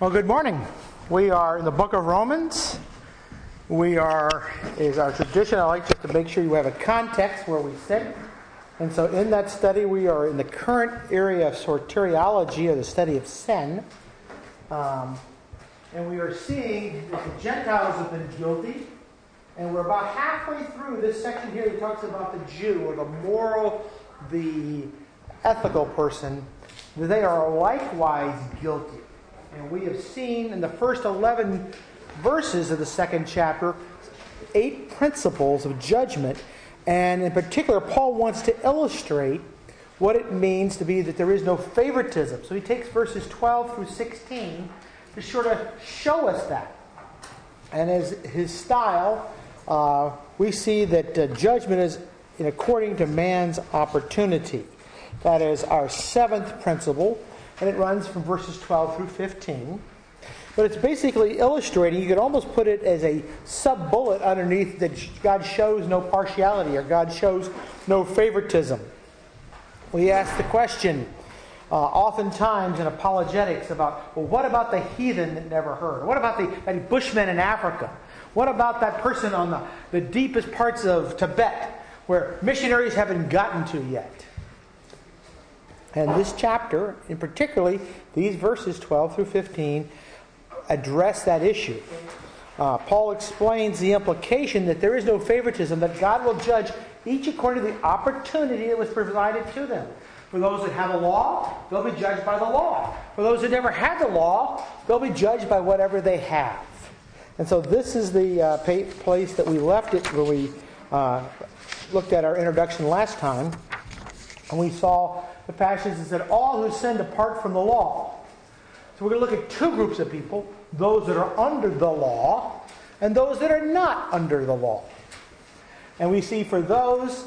Well, good morning. We are in the book of Romans. Is our tradition, I like just to make sure you have a context where we sit. And so in that study, we are in the current area of soteriology, or the study of sin. And we are seeing that the Gentiles have been guilty. And we're about halfway through this section here that talks about the Jew, or the moral, the ethical person, that they are likewise guilty. And we have seen in the first 11 verses of the second chapter 8 principles of judgment. And in particular, Paul wants to illustrate what it means to be that there is no favoritism. So he takes verses 12 through 16 to sort of show us that. And as his style, we see that judgment is according to man's opportunity. That is our seventh principle. And it runs from verses 12 through 15. But it's basically illustrating, you could almost put it as a sub-bullet underneath that God shows no partiality, or God shows no favoritism. We ask the question, oftentimes in apologetics, about, well, what about the heathen that never heard? What about that bushman in Africa? What about that person on the deepest parts of Tibet where missionaries haven't gotten to yet? And this chapter, in particularly, these verses 12 through 15, address that issue. Paul explains the implication that there is no favoritism, that God will judge each according to the opportunity that was provided to them. For those that have a law, they'll be judged by the law. For those that never had the law, they'll be judged by whatever they have. And so this is the place that we left it when we looked at our introduction last time. And we saw the passage that said, all who sin depart from the law. So we're going to look at two groups of people, those that are under the law and those that are not under the law. And we see for those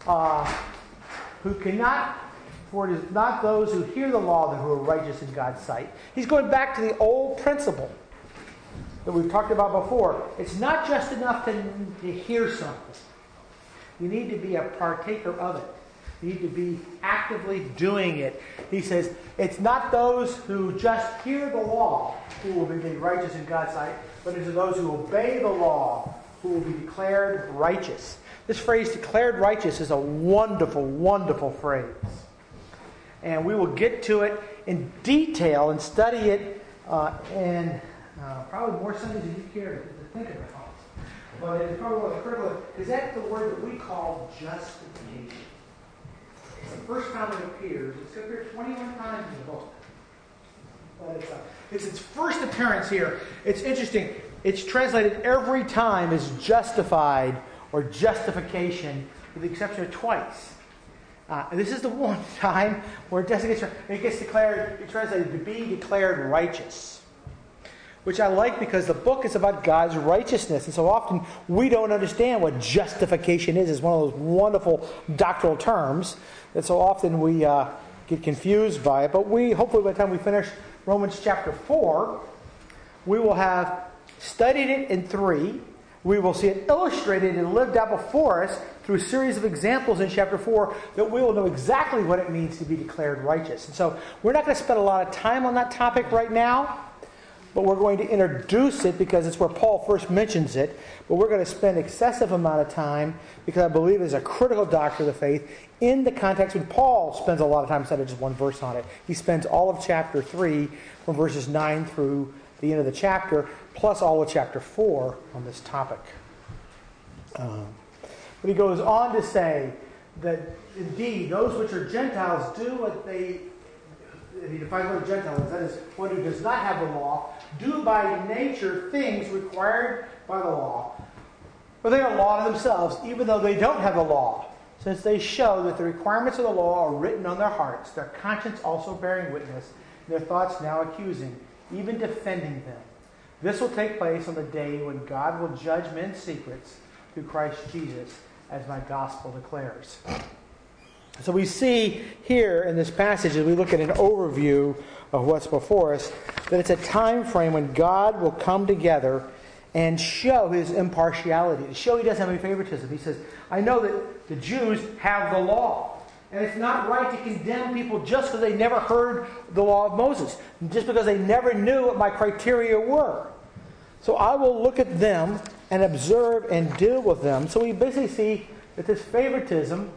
who cannot, for it is not those who hear the law that who are righteous in God's sight. He's going back to the old principle that we've talked about before. It's not just enough to hear something. You need to be a partaker of it. You need to be actively doing it. He says, it's not those who just hear the law who will be made righteous in God's sight, but it is those who obey the law who will be declared righteous. This phrase, declared righteous, is a wonderful, wonderful phrase. And we will get to it in detail and study it in probably more Sundays than you care to think about. But it's probably what's critical, is that the word that we call justification. The first time it appears, it's appeared 21 times in the book. But it's its first appearance here. It's interesting. It's translated every time as justified or justification, with the exception of twice. And this is the one time where it gets declared, it's translated to be declared righteous. Which I like because the book is about God's righteousness. And so often we don't understand what justification is. It's one of those wonderful doctrinal terms that so often we get confused by it. But hopefully by the time we finish Romans chapter 4, we will have studied it in 3. We will see it illustrated and lived out before us through a series of examples in chapter 4 that we will know exactly what it means to be declared righteous. And so we're not going to spend a lot of time on that topic right now. But we're going to introduce it because it's where Paul first mentions it. But we're going to spend excessive amount of time because I believe it's a critical doctrine of the faith in the context when Paul spends a lot of time instead of just one verse on it. He spends all of chapter 3 from verses 9 through the end of the chapter, plus all of chapter 4 on this topic. But he goes on to say that indeed those which are Gentiles do what they... He defines what a Gentile is. That is, one who does not have the law, do by nature things required by the law. For they are law to themselves, even though they don't have the law, since they show that the requirements of the law are written on their hearts, their conscience also bearing witness, their thoughts now accusing, even defending them. This will take place on the day when God will judge men's secrets through Christ Jesus, as my gospel declares. So we see here in this passage, as we look at an overview of what's before us, that it's a time frame when God will come together and show his impartiality, to show he doesn't have any favoritism. He says, I know that the Jews have the law. And it's not right to condemn people just because they never heard the law of Moses, just because they never knew what my criteria were. So I will look at them and observe and deal with them. So we basically see that this favoritism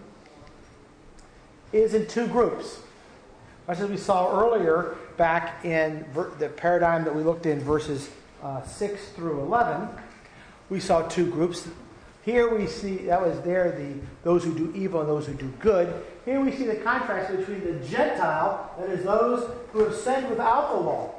is in two groups. As we saw earlier back in the paradigm that we looked in verses 6 through 11, we saw two groups. Here we see, that was there, those who do evil and those who do good. Here we see the contrast between the Gentile, that is those who have sinned without the law,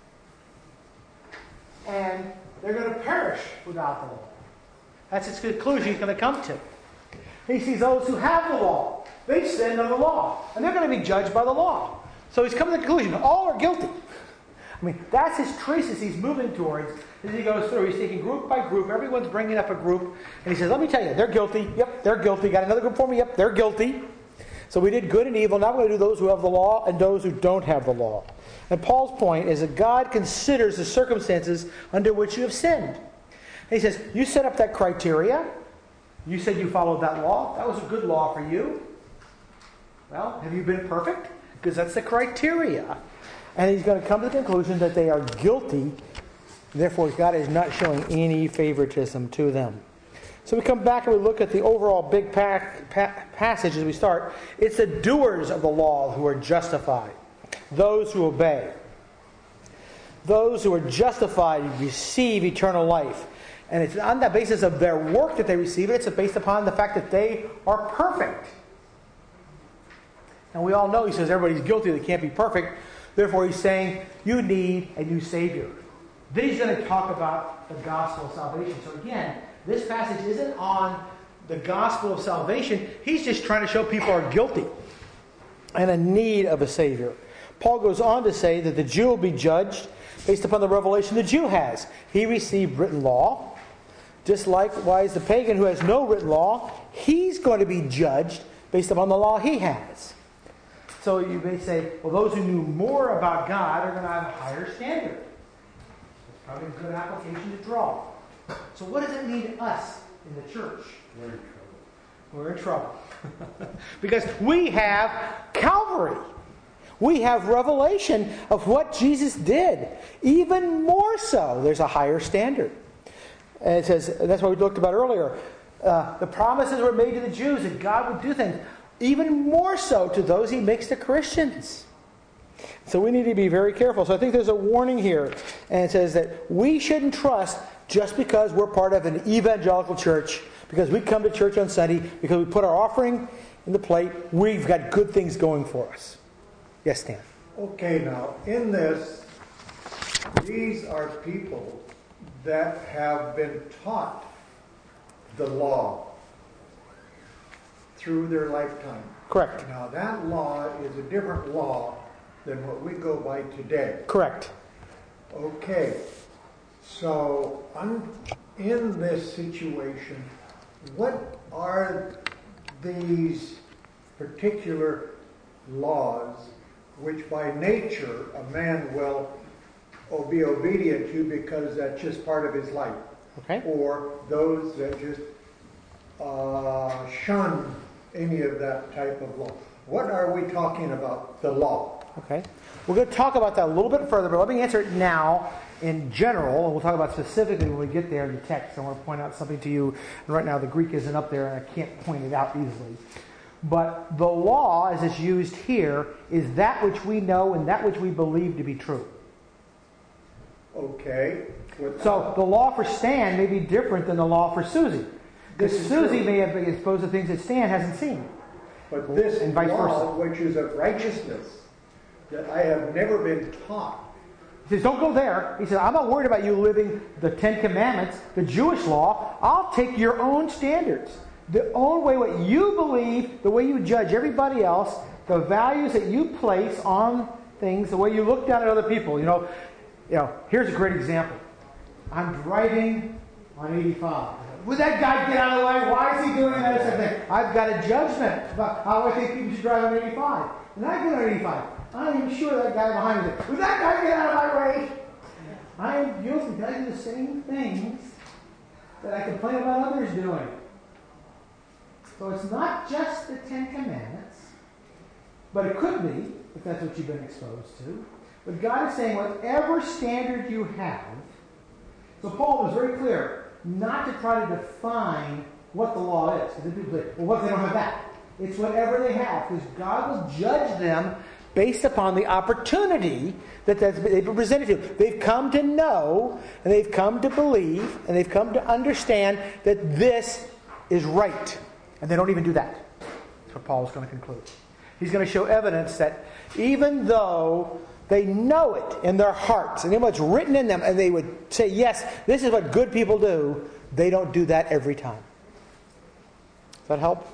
and they're going to perish without the law. That's its conclusion he's going to come to. He sees those who have the law. They've sinned under the law, and they're going to be judged by the law. So he's coming to the conclusion, all are guilty. I mean, that's his traces he's moving towards as he goes through. He's taking group by group. Everyone's bringing up a group. And he says, let me tell you, they're guilty. Yep, they're guilty. Got another group for me? Yep, they're guilty. So we did good and evil. Now we're going to do those who have the law and those who don't have the law. And Paul's point is that God considers the circumstances under which you have sinned. And he says, you set up that criteria. You said you followed that law. That was a good law for you. Well, have you been perfect? Because that's the criteria. And he's going to come to the conclusion that they are guilty. Therefore, God is not showing any favoritism to them. So we come back and we look at the overall big passage as we start. It's the doers of the law who are justified. Those who obey. Those who are justified receive eternal life. And it's on the basis of their work that they receive it. It's based upon the fact that they are perfect. And we all know, he says, everybody's guilty. They can't be perfect. Therefore, he's saying, you need a new Savior. Then he's going to talk about the gospel of salvation. So again, this passage isn't on the gospel of salvation. He's just trying to show people are guilty and in need of a Savior. Paul goes on to say that the Jew will be judged based upon the revelation the Jew has. He received written law. Just likewise, the pagan who has no written law, he's going to be judged based upon the law he has. So you may say, well, those who knew more about God are going to have a higher standard. That's probably a good application to draw. So what does it mean to us in the church? We're in trouble. Because we have Calvary. We have revelation of what Jesus did. Even more so, there's a higher standard. And it says, that's what we looked about earlier. The promises were made to the Jews that God would do things. Even more so to those he makes to Christians. So we need to be very careful. So I think there's a warning here. And it says that we shouldn't trust just because we're part of an evangelical church, because we come to church on Sunday, because we put our offering in the plate, we've got good things going for us. Yes, Stan. Okay, now, in this, these are people that have been taught the law through their lifetime. Correct. Now, that law is a different law than what we go by today. Correct. Okay, so in this situation, what are these particular laws which by nature a man will be obedient to because that's just part of his life? Okay. Or those that just shun any of that type of law. What are we talking about? The law. Okay. We're going to talk about that a little bit further, but let me answer it now in general, and we'll talk about specifically when we get there in the text. I want to point out something to you. And right now the Greek isn't up there, and I can't point it out easily. But the law, as it's used here, is that which we know and that which we believe to be true. Okay. So the law for Stan may be different than the law for Susie. Because Susie may have been exposed to things that Stan hasn't seen. But this and vice law, versa. which is of righteousness, that I have never been taught. He says, don't go there. He says, I'm not worried about you living the Ten Commandments, the Jewish law. I'll take your own standards. The own way, what you believe, the way you judge everybody else, the values that you place on things, the way you look down at other people. You know, here's a great example. I'm driving on 85. Would that guy get out of the way? Why is he doing that? I've got a judgment about how I think people should drive on 85. And I get on 85. I'm even sure that guy behind me said, would that guy get out of my way? I am guilty. I do the same things that I complain about others doing. So it's not just the Ten Commandments. But it could be, if that's what you've been exposed to. But God is saying, whatever standard you have, so Paul was very clear not to try to define what the law is. Because people say, well, what if they don't have that? It's whatever they have, because God will judge them based upon the opportunity that they've been presented to. They've come to know, and they've come to believe, and they've come to understand that this is right. And they don't even do that. That's what Paul is going to conclude. He's going to show evidence that even though they know it in their hearts, and they know it's written in them, and they would say, yes, this is what good people do, they don't do that every time. Does that help?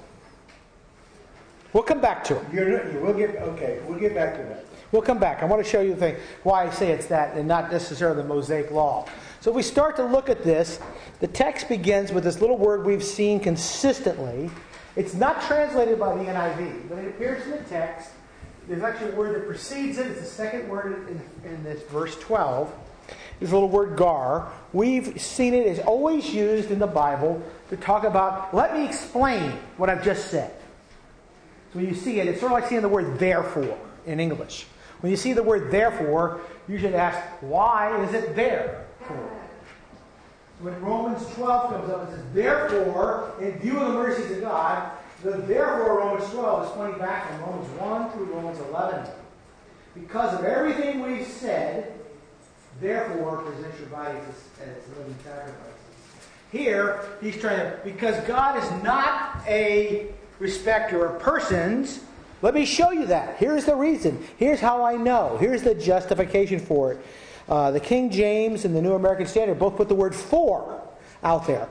We'll come back to it. We'll get back to that. We'll come back. I want to show you the thing, why I say it's that and not necessarily the Mosaic Law. So if we start to look at this, the text begins with this little word we've seen consistently. It's not translated by the NIV, but it appears in the text. There's actually a word that precedes it. It's the second word in this verse 12. There's a little word gar. We've seen it as always used in the Bible to talk about, let me explain what I've just said. So when you see it, it's sort of like seeing the word therefore in English. When you see the word therefore, you should ask, why is it therefore? When Romans 12 comes up, it says, therefore, in view of the mercies of God, the therefore Romans 12 is pointing back from Romans 1 through Romans 11. Because of everything we've said, therefore, present your bodies as living sacrifices. Here, he's trying to, because God is not a respecter of persons, let me show you that. Here's the reason. Here's how I know. Here's the justification for it. The King James and the New American Standard both put the word for out there.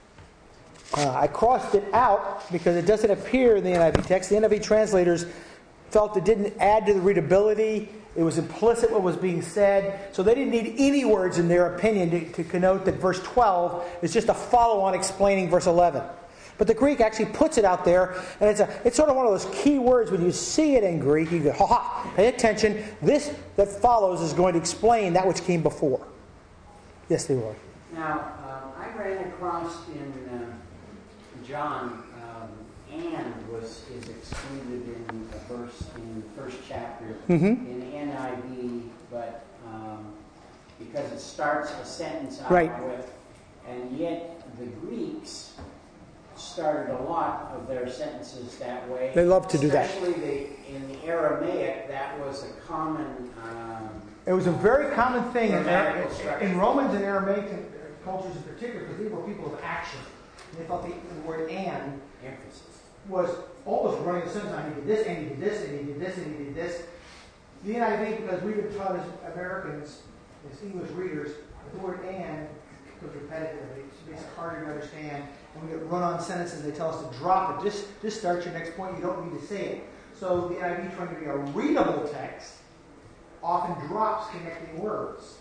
I crossed it out because it doesn't appear in the NIV text. The NIV translators felt it didn't add to the readability. It was implicit what was being said. So they didn't need any words in their opinion to connote that verse 12 is just a follow-on explaining verse 11. But the Greek actually puts it out there, and it's sort of one of those key words. When you see it in Greek, you go, ha, pay attention. This that follows is going to explain that which came before. Yes, Leroy. Now, I ran across in John, and is excluded in a verse in the first chapter in NIV, but because it starts a sentence out with, and yet the Greeks started a lot of their sentences that way. They love to do that. Especially in the Aramaic, that was a common... it was a very common thing in Romans and Aramaic cultures in particular, because they were people of action. And they thought the word "and" emphasis was almost running the sentence. I needed this, and he did this, and he did this, and he did this. The NIV, because we've been taught as Americans, as English readers, that the word "and" becomes repetitive. It makes it harder to understand. And we get run-on sentences. They tell us to drop it. Just start your next point. You don't need to say it. So the NIV, trying to be a readable text, often drops connecting words.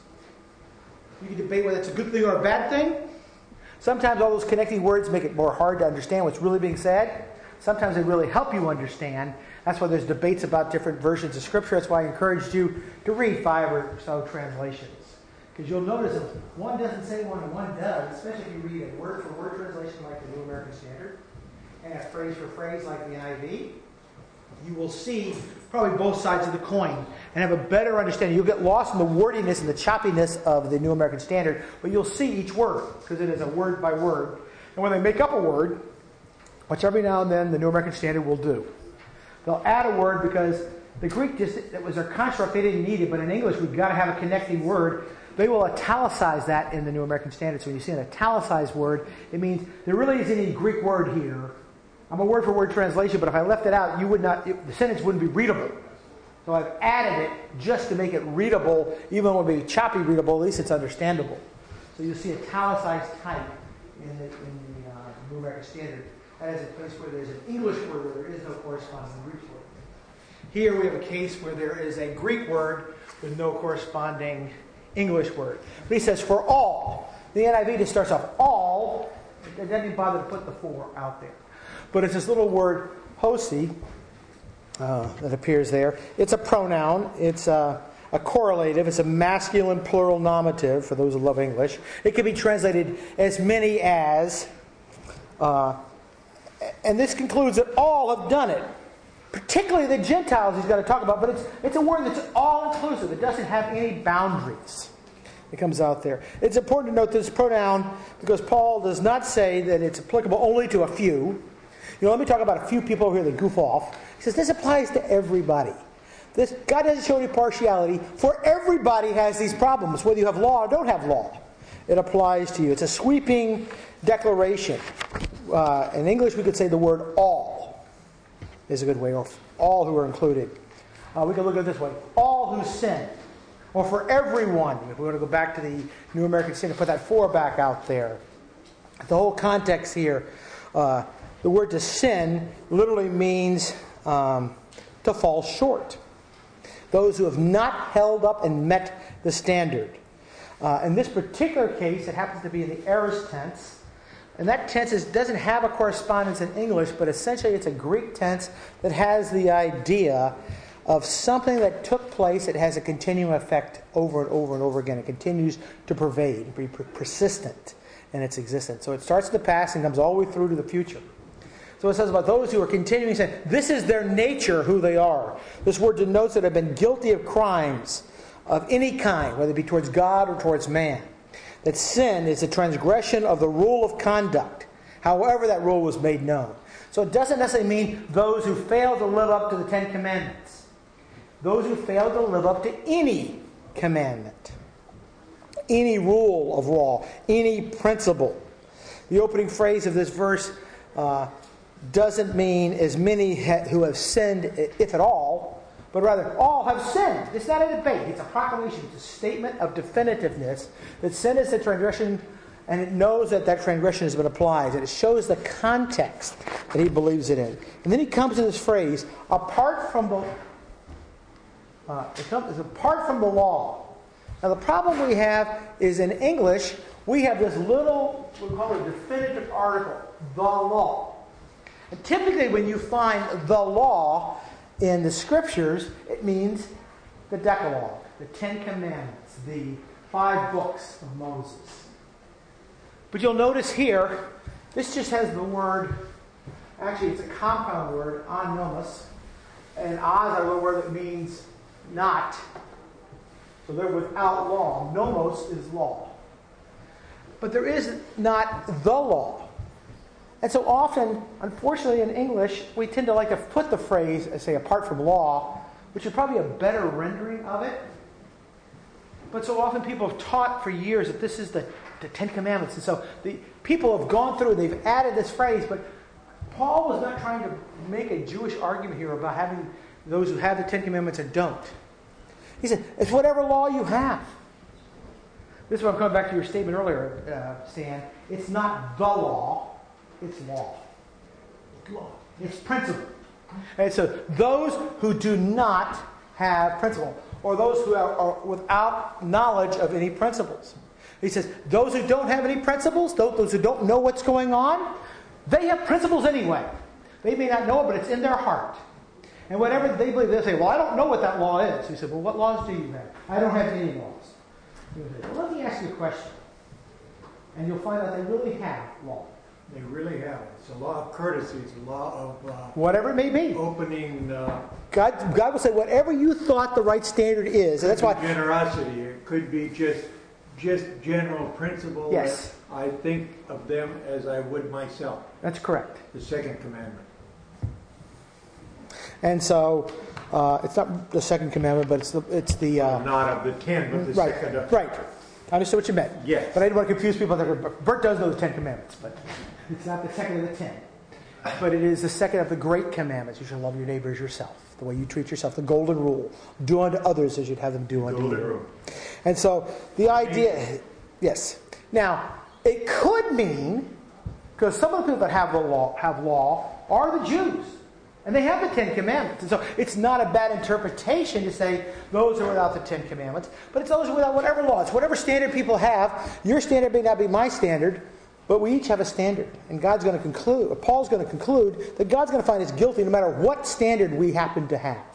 You can debate whether it's a good thing or a bad thing. Sometimes all those connecting words make it more hard to understand what's really being said. Sometimes they really help you understand. That's why there's debates about different versions of Scripture. That's why I encouraged you to read 5 or so translations. Because you'll notice if one doesn't say one and one does, especially if you read a word-for-word translation like the New American Standard, and a phrase-for-phrase like the NIV, you will see probably both sides of the coin and have a better understanding. You'll get lost in the wordiness and the choppiness of the New American Standard, but you'll see each word because it is a word by word. And when they make up a word, which every now and then the New American Standard will do, they'll add a word because the Greek that was their construct, they didn't need it, but in English we've got to have a connecting word. They will italicize that in the New American Standard. So when you see an italicized word, it means there really isn't any Greek word here. I'm a word-for-word translation, but if I left it out, the sentence wouldn't be readable. So I've added it just to make it readable, even though it would be choppy readable, at least it's understandable. So you'll see italicized type in the New American Standard. That is a place where there's an English word where there is no corresponding Greek word. Here we have a case where there is a Greek word with no corresponding English word. But he says, for all. The NIV just starts off, all. It doesn't even bother to put the for out there. But it's this little word, hosi, that appears there. It's a pronoun. It's a correlative. It's a masculine plural nominative for those who love English. It can be translated as many as, and this concludes that all have done it. particularly the Gentiles he's going to talk about, but it's a word that's all-inclusive. It doesn't have any boundaries. It comes out there. It's important to note this pronoun because Paul does not say that it's applicable only to a few. Let me talk about a few people over here that goof off. He says this applies to everybody. God doesn't show any partiality, for everybody has these problems, whether you have law or don't have law. It applies to you. It's a sweeping declaration. In English, we could say the word all is a good way, or all who are included. We can look at it this way. All who sin. Or for everyone. If we want to go back to the New American Standard, put that for back out there. The whole context here, the word to sin literally means to fall short. Those who have not held up and met the standard. In this particular case, it happens to be in the aorist tense. And that tense doesn't have a correspondence in English, but essentially it's a Greek tense that has the idea of something that took place that has a continuing effect over and over and over again. It continues to pervade, be persistent in its existence. So it starts in the past and comes all the way through to the future. So it says about those who are continuing saying, this is their nature, who they are. This word denotes that they've been guilty of crimes of any kind, whether it be towards God or towards man. That sin is a transgression of the rule of conduct, however that rule was made known. So it doesn't necessarily mean those who fail to live up to the Ten Commandments. Those who fail to live up to any commandment, any rule of law, any principle. The opening phrase of this verse doesn't mean as many who have sinned, if at all, but rather all have sinned. It's not a debate. It's a proclamation. It's a statement of definitiveness that sin is a transgression, and it knows that that transgression has been applied. And it shows the context that he believes it in. And then he comes to this phrase, apart from the law. Now the problem we have is in English, we have this little, we call it a definitive article, the law. And typically when you find the law in the Scriptures, it means the Decalogue, the Ten Commandments, the 5 books of Moses. But you'll notice here, this just has the word, actually it's a compound word, anomos, and az are a word that means not. So they're without law. Nomos is law. But there is not the law. And so often, unfortunately in English, we tend to like to put the phrase, say, apart from law, which is probably a better rendering of it. But so often people have taught for years that this is the Ten Commandments. And so the people have gone through, they've added this phrase, but Paul was not trying to make a Jewish argument here about having those who have the Ten Commandments and don't. He said, it's whatever law you have. This is where I'm coming back to your statement earlier, Stan. It's not the law, it's law. Law. It's principle. And so those who do not have principle, or those who are without knowledge of any principles. He says, those who don't have any principles, those who don't know what's going on, they have principles anyway. They may not know it, but it's in their heart. And whatever they believe, they say, well, I don't know what that law is. He said, well, what laws do you have? I don't have any laws. He said, well, let me ask you a question. And you'll find out they really have law. They really have. It's a law of courtesy. It's a law of... whatever it may be. Opening... God will say, whatever you thought the right standard is. And that's why... Generosity. It could be just general principle. Yes. I think of them as I would myself. That's correct. The second commandment. And so, it's not the second commandment, but it's the not of the 10, but the second of... Right. I understood what you meant. Yes. But I didn't want to confuse people. Bert does know the 10 Commandments, but it's not the second of the 10. But it is the second of the great commandments. You shall love your neighbor as yourself. The way you treat yourself. The golden rule. Do unto others as you'd have them do unto you. Golden rule. And so, the idea... Yes. Now, it could mean, because some of the people that have law are the Jews. And they have the Ten Commandments. And so it's not a bad interpretation to say those are without the Ten Commandments. But it's those without whatever law. It's whatever standard people have. Your standard may not be my standard. But we each have a standard. And God's going to conclude, or Paul's going to conclude, that God's going to find us guilty no matter what standard we happen to have.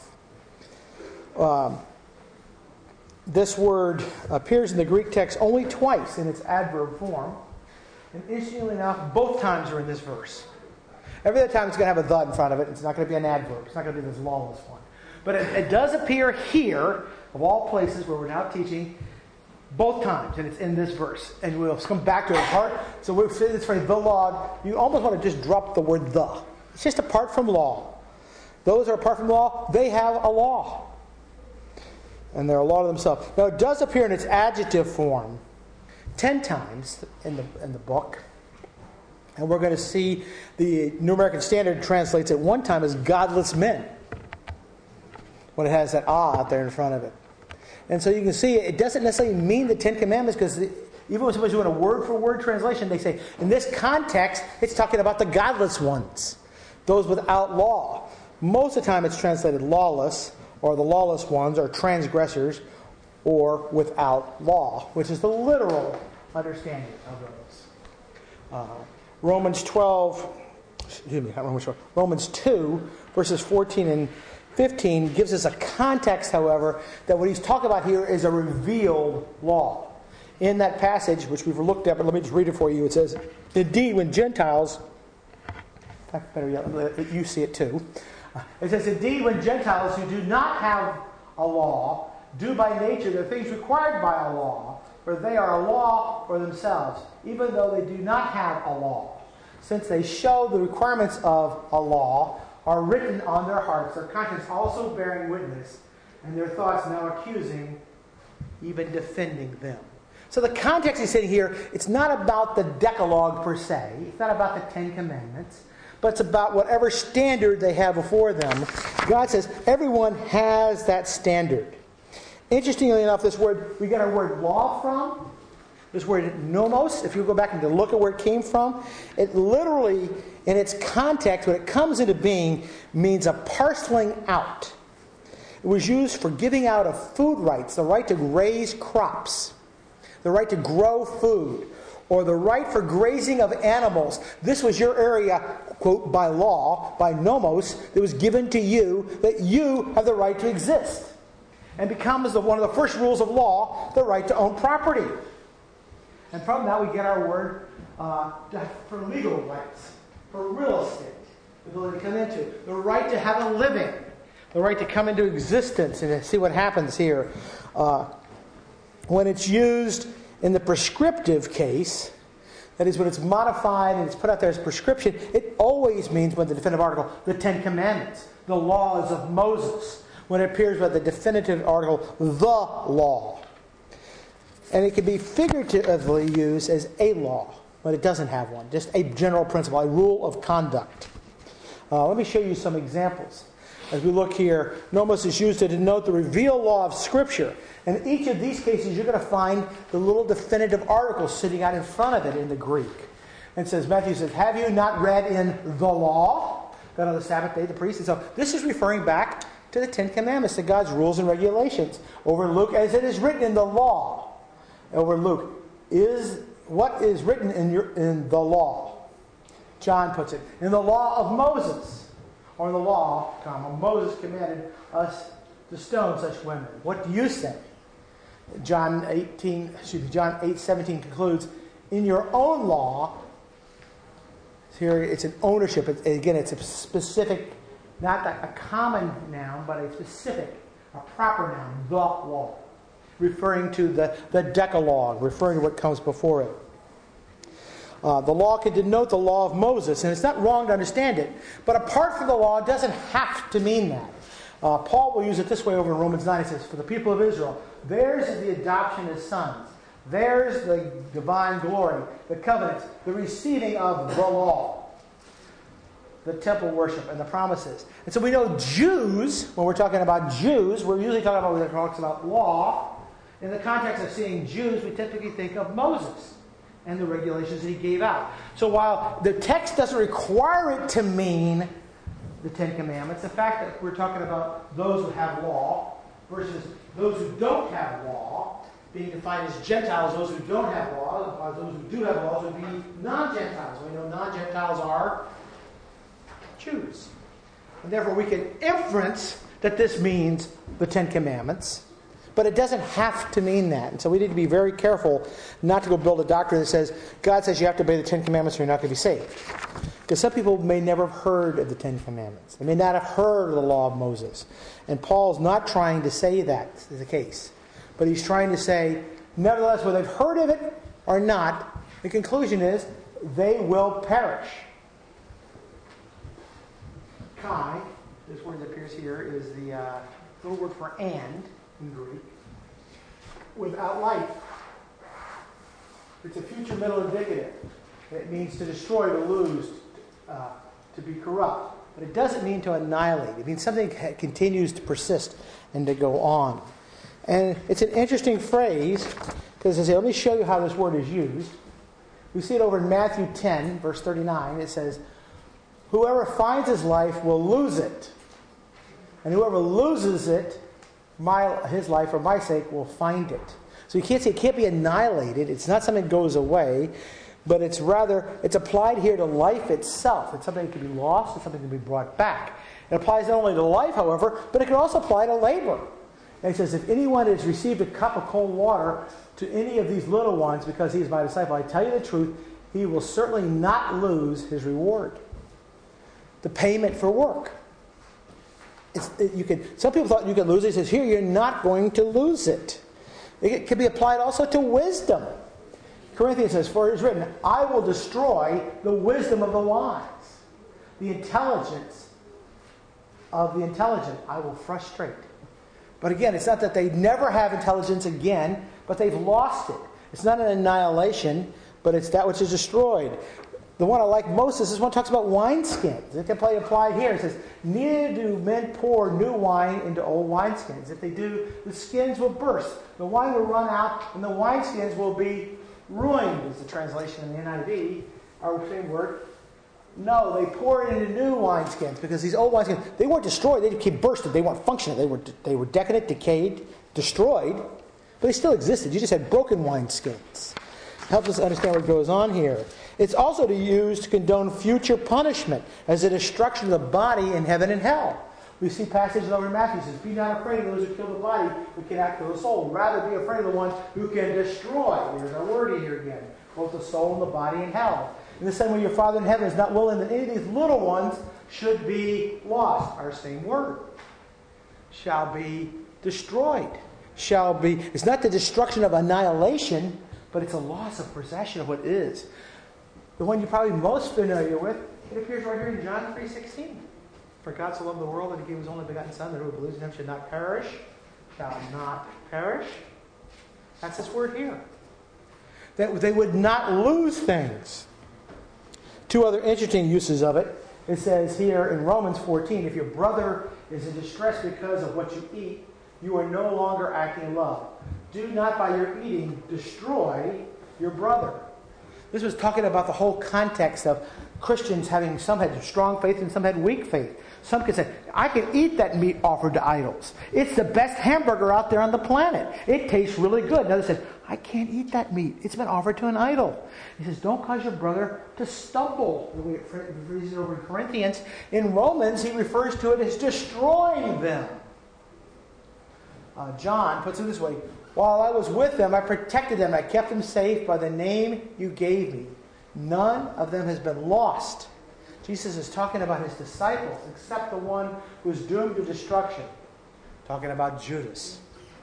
This word appears in the Greek text only twice in its adverb form. And interestingly enough, both times are in this verse. Every other time it's going to have a the in front of it. It's not going to be an adverb. It's not going to be this lawless one. But it does appear here, of all places where we're now teaching, both times, and it's in this verse. And we'll come back to it. So we'll say this phrase, the law. You almost want to just drop the word the. It's just apart from law. Those are apart from law, they have a law. And they're a law to themselves. Now it does appear in its adjective form 10 times in the book. And we're going to see the New American Standard translates it one time as godless men, when it has that out there in front of it. And so you can see it doesn't necessarily mean the Ten Commandments, because even when somebody's doing a word-for-word translation, they say, in this context, it's talking about the godless ones, those without law. Most of the time it's translated lawless, or the lawless ones, or transgressors, or without law, which is the literal understanding of those. Romans 2, verses 14 and 15 gives us a context, however, that what he's talking about here is a revealed law. In that passage, which we've looked at, but let me just read it for you. It says, indeed, when Gentiles, in fact, better yet, let you see it too. It says, indeed, when Gentiles who do not have a law do by nature the things required by a law, for they are a law for themselves, even though they do not have a law. Since they show the requirements of a law are written on their hearts, their conscience also bearing witness, and their thoughts now accusing, even defending them. So the context he's saying here, it's not about the Decalogue per se. It's not about the Ten Commandments. But it's about whatever standard they have before them. God says everyone has that standard. Interestingly enough, this word, we get our word law from. This word nomos, if you go back and look at where it came from, it literally, in its context, when it comes into being, means a parceling out. It was used for giving out of food rights, the right to raise crops, the right to grow food, or the right for grazing of animals. This was your area, quote, by law, by nomos, that was given to you, that you have the right to exist. And becomes one of the first rules of law, the right to own property. And from that we get our word for legal rights, for real estate, the ability to come into, the right to have a living, the right to come into existence, and see what happens here. When it's used in the prescriptive case, that is when it's modified and it's put out there as prescription, it always means, when the definitive article, the Ten Commandments, the laws of Moses. When it appears with the definitive article, the law. And it can be figuratively used as a law, but it doesn't have one. Just a general principle, a rule of conduct. Let me show you some examples. As we look here, nomos is used to denote the revealed law of Scripture. And in each of these cases, you're going to find the little definitive article sitting out in front of it in the Greek. And it says, Matthew says, have you not read in the law that on the Sabbath day the priest? And so this is referring back to the Ten Commandments, to God's rules and regulations. Over Luke, as it is written in the law. Over Luke, what is written in the law? John puts it, in the law of Moses. Or in the law, Moses commanded us to stone such women. What do you say? John 8:17 concludes, in your own law, here it's an ownership. Again, it's a specific, not a common noun, but a specific, a proper noun, the law. Referring to the Decalogue, referring to what comes before it. The law can denote the law of Moses, and it's not wrong to understand it. But apart from the law, it doesn't have to mean that. Paul will use it this way over in Romans 9. He says, for the people of Israel, theirs is the adoption as sons. Theirs the divine glory, the covenants, the receiving of the law, the temple worship, and the promises. And so we know Jews, when we're talking about Jews, we're usually talking about when it talks about law. In the context of seeing Jews, we typically think of Moses and the regulations that he gave out. So while the text doesn't require it to mean the Ten Commandments, the fact that we're talking about those who have law versus those who don't have law, being defined as Gentiles, those who don't have law, those who do have laws would be non-Gentiles. We know non-Gentiles are Jews. And therefore we can inference that this means the Ten Commandments. But but it doesn't have to mean that. And so we need to be very careful not to go build a doctrine that says, God says you have to obey the Ten Commandments or you're not going to be saved. Because some people may never have heard of the Ten Commandments. They may not have heard of the law of Moses. And Paul's not trying to say that is the case. But he's trying to say, nevertheless, whether they've heard of it or not, the conclusion is they will perish. Kai, this word that appears here, is the little word for and in Greek. Without life. It's a future middle indicative. It means to destroy, to lose, to be corrupt. But it doesn't mean to annihilate. It means something that continues to persist and to go on. And it's an interesting phrase, because I say, let me show you how this word is used. We see it over in Matthew 10, verse 39. It says, whoever finds his life will lose it. And whoever loses it, his life for my sake, will find it. So you can't say it can't be annihilated. It's not something that goes away. But it's applied here to life itself. It's something that can be lost. It's something that can be brought back. It applies not only to life, however, but it can also apply to labor. And he says, if anyone has received a cup of cold water to any of these little ones because he is my disciple, I tell you the truth, he will certainly not lose his reward. The payment for work. Some people thought you could lose it. He says, here, you're not going to lose it. It can be applied also to wisdom. Corinthians says, for it is written, I will destroy the wisdom of the wise. The intelligence of the intelligent I will frustrate. But again, it's not that they never have intelligence again, but they've lost it. It's not an annihilation, but it's that which is destroyed. The one I like most is this one talks about wineskins. It can be applied here. It says, neither do men pour new wine into old wineskins. If they do, the skins will burst. The wine will run out, and the wineskins will be ruined, is the translation in the NIV, our same word. No, they pour it into new wineskins, because these old wineskins, they weren't destroyed, they became bursted, they weren't functional, they were decadent, decayed, destroyed, but they still existed. You just had broken wineskins. Helps us understand what goes on here. It's also to use to condone future punishment as a destruction of the body in heaven and hell. We see passages over in Matthew. It says, be not afraid of those who kill the body, but cannot kill the soul. Rather be afraid of the one who can destroy. There's our word in here again. Both the soul and the body in hell. In the same way your Father in heaven is not willing that any of these little ones should be lost. Our same word. Shall be destroyed. Shall be. It's not the destruction of annihilation, but it's a loss of possession of what is. The one you're probably most familiar with, it appears right here in John 3:16. For God so loved the world that he gave his only begotten Son, that whoever believes in him should not perish. Shall not perish. That's this word here. That they would not lose things. Two other interesting uses of it. It says here in Romans 14, if your brother is in distress because of what you eat, you are no longer acting in love. Do not by your eating destroy your brother. This was talking about the whole context of Christians having, some had strong faith and some had weak faith. Some could say, I can eat that meat offered to idols. It's the best hamburger out there on the planet. It tastes really good. Another said, I can't eat that meat. It's been offered to an idol. He says, don't cause your brother to stumble. The way it phrases it over in Corinthians. In Romans, he refers to it as destroying them. John puts it this way, while I was with them, I protected them. I kept them safe by the name you gave me. None of them has been lost. Jesus is talking about his disciples, except the one who is doomed to destruction. Talking about Judas.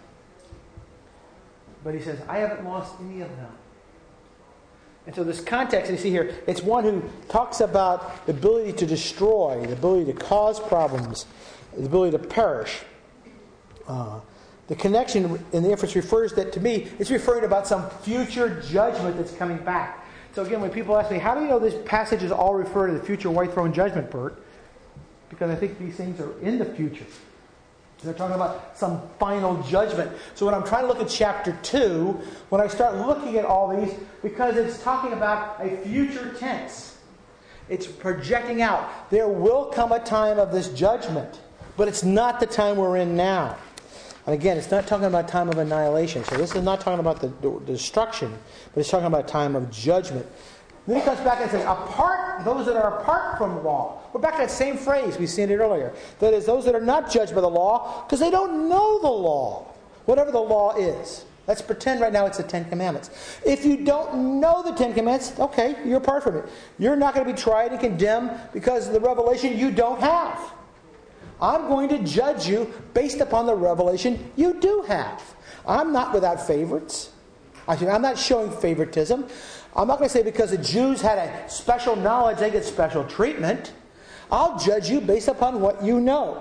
But he says, I haven't lost any of them. And so this context, you see here, it's one who talks about the ability to destroy, the ability to cause problems, the ability to perish. The connection in the inference refers that to me, it's referring about some future judgment that's coming back. So again, when people ask me, how do you know these passages all refer to the future white throne judgment, Bert? Because I think these things are in the future. They're talking about some final judgment. So when I'm trying to look at chapter 2, when I start looking at all these, because it's talking about a future tense, it's projecting out. There will come a time of this judgment, but it's not the time we're in now. And again, it's not talking about a time of annihilation. So this is not talking about the destruction, but it's talking about a time of judgment. Then he comes back and says, those that are apart from the law. We're back to that same phrase. We've seen it earlier. That is, those that are not judged by the law, because they don't know the law. Whatever the law is. Let's pretend right now it's the Ten Commandments. If you don't know the Ten Commandments, okay, you're apart from it. You're not going to be tried and condemned because of the revelation you don't have. I'm going to judge you based upon the revelation you do have. I'm not without favorites. I'm not showing favoritism. I'm not going to say because the Jews had a special knowledge, they get special treatment. I'll judge you based upon what you know.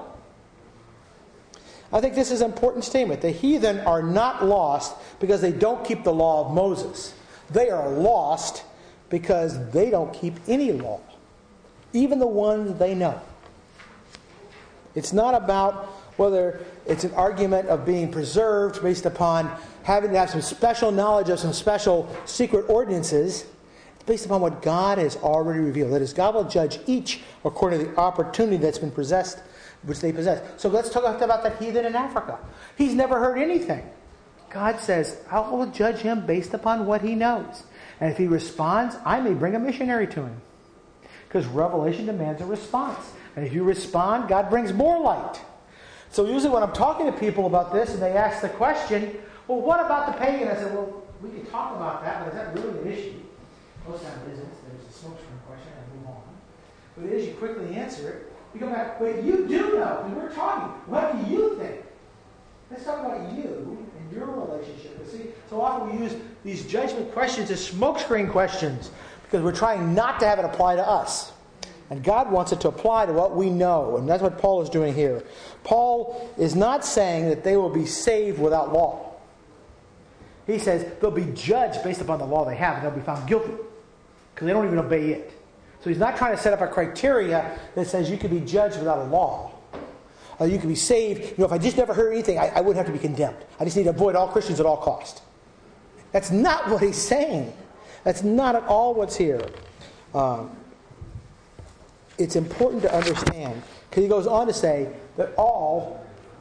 I think this is an important statement. The heathen are not lost because they don't keep the law of Moses. They are lost because they don't keep any law, even the ones they know. It's not about whether it's an argument of being preserved based upon having to have some special knowledge of some special secret ordinances. It's based upon what God has already revealed. That is, God will judge each according to the opportunity that's been possessed, which they possess. So let's talk about that heathen in Africa. He's never heard anything. God says, I will judge him based upon what he knows. And if he responds, I may bring a missionary to him. Because revelation demands a response. And if you respond, God brings more light. So usually when I'm talking to people about this and they ask the question, well, what about the pagan? I said, well, we can talk about that, but is that really an issue? Most of the time it isn't. There's a smokescreen question and move on. But it is, you quickly answer it. You come back, but you do know, and we're talking. What do you think? Let's talk about you and your relationship. You see, so often we use these judgment questions as smokescreen questions because we're trying not to have it apply to us. And God wants it to apply to what we know. And that's what Paul is doing here. Paul is not saying that they will be saved without law. He says they'll be judged based upon the law they have and they'll be found guilty because they don't even obey it. So he's not trying to set up a criteria that says you can be judged without a law. Or you can be saved. If I just never heard anything, I wouldn't have to be condemned. I just need to avoid all Christians at all cost. That's not what he's saying. That's not at all what's here. It's important to understand. Because he goes on to say that all